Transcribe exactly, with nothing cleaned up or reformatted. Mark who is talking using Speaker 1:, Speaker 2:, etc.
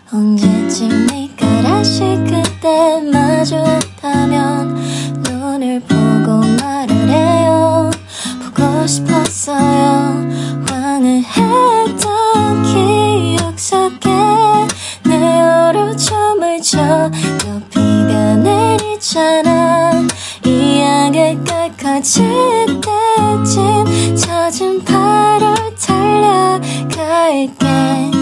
Speaker 1: 언제쯤 네가 다시 그때 마주했다면 눈을 보고 말을 해요. 보고 싶었어요. 화는 했던 기억 속에 내 얼어 춤을 춰 또 비가 내리잖아. 이야기가 커질 때쯤 젖은 발을 달려갈게.